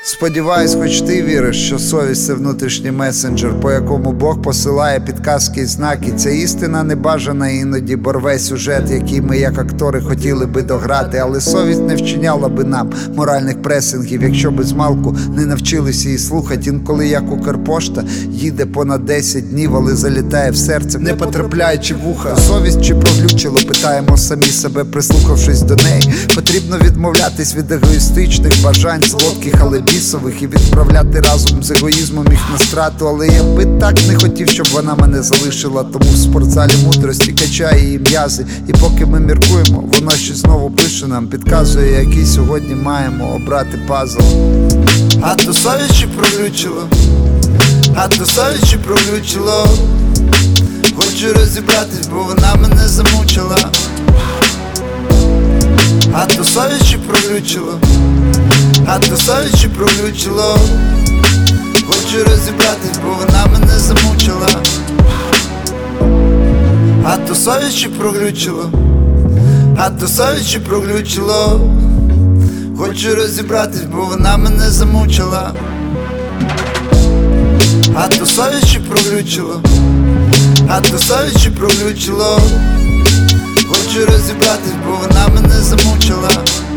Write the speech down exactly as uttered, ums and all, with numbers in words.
Сподіваюсь, хоч ти віриш, що совість – це внутрішній месенджер, по якому Бог посилає підказки і знаки. Ця істина небажана іноді, бо рве сюжет, який ми, як актори, хотіли би дограти. Але совість не вчиняла би нам моральних пресингів, якщо би змалку не навчилися її слухати. Інколи, як Укрпошта, їде понад десять днів, але залітає в серце, не потрапляючи в уха. Совість чи проглючило, питаємо самі себе, прислухавшись до неї. Потрібно відмовлятись від егоїстичних бажань, солодких, але бісових, і відправляти разом з егоїзмом їх на страту. Але я би так не хотів, щоб вона мене залишила. Тому в спортзалі мудрості качає її м'язи. І поки ми міркуємо, воно щось знову пише нам, підказує, який сьогодні маємо обрати пазл. А то совість чи проглючило? А то совість чи проглючило? Хочу розібратись, бо вона мене замучила. А то совість чи проглючило? А то совість чи проглючило? Хочу розібратись, бо вона мене замучила. А то совість чи проглючило? А то совість чи проглючило? Хочу розібратись, бо вона мене замучила. А то совість чи проглючило? А то совість чи проглючило? Хочу розібратись, бо вона мене замучила.